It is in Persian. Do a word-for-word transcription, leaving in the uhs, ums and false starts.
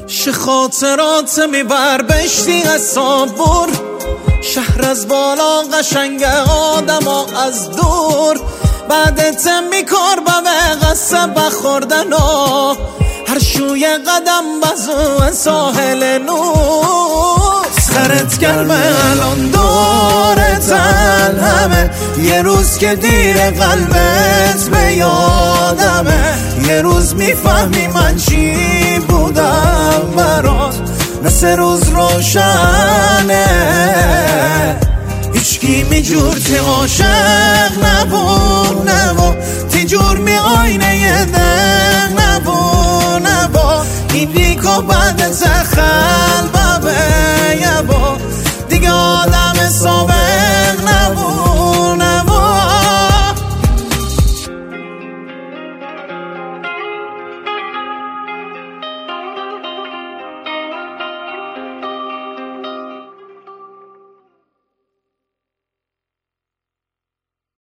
شه خاطرات میبر بشتی از صابور، شهر از بالا قشنگ آدم از دور، بعدت میکار به قصه بخوردن و هر شوی قدم بزو ساحل نور. سرت گرمه الان دورت همه، یه روز که دیر قلبت به یادمه، یه روز میفهمی من چی بودم برات، مثل روز روشنه هیچکی میجور تی عاشق نبود نبا، تی جور می آینه یه ده نبود نبا، این ریکو بعد زخل بابه یه با دیگه آدم سابق نبود.